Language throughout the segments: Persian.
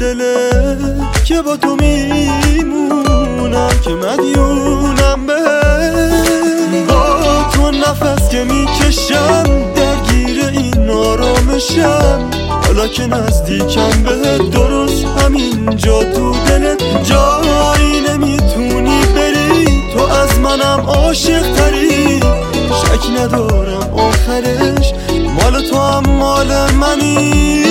دله که با تو میمونم، که مدیونم به با تو نفس که میکشم، درگیر این آرامشم. حالا که نزدیکم بهت، درست همینجا تو دلت جایی نمیتونی بری. تو از منم عاشق تری، شک ندارم آخرش مال تو هم مال منی.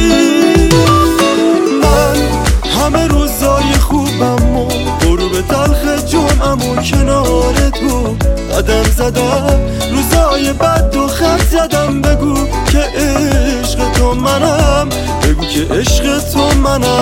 من همه روزای خوبم و غروب تلخ جمعم و کنار تو قدم زدم، روزای بد و خط زدم. بگو که عشق تو منم، بگو که عشق تو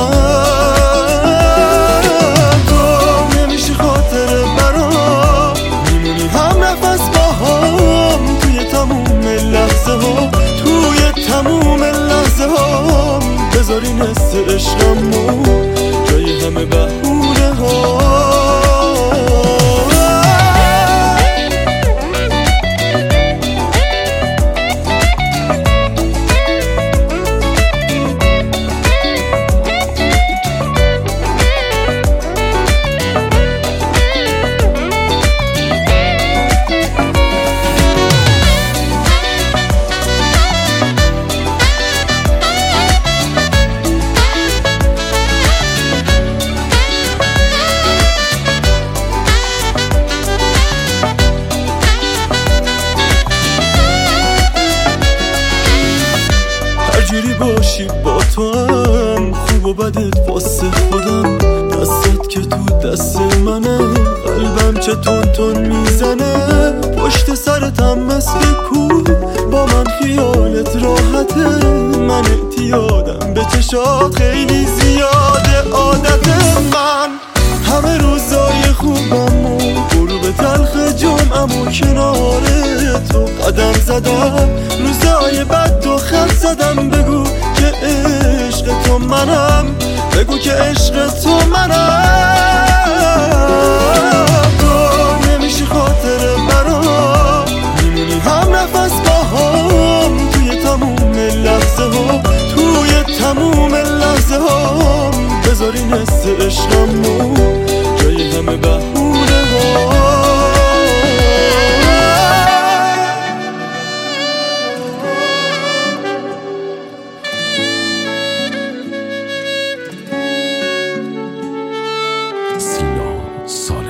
منم. تو نمیشه خاطره برام، میمونی هم نفس باهام، توی تموم لحظه ها، توی تموم لحظه ها. بذاری نصف عشقمو جای همه بهونه ها. جوری باشی با تو هم، خوب و بدت واسه خودم. دستت که تو دست منه، قلبم چه تون تون میزنه. پشت سرتم مثل کوه، با من خیالت راحته. من اعتیادم به چشات، خیلی زیاده عادت من. همه روزای خوبم و غروب تلخ جمعم و کنار تو قدم زدم، روزای بد و خط زدم. بگو که عشق تو منم، بگو که عشق تو منم. تو نمیشه خاطره برام، میمونی هم نفس باهام، توی تموم لحظه ها، توی تموم لحظه ها. بذاری نصف عشقمو جای همه بهونه ها. سینا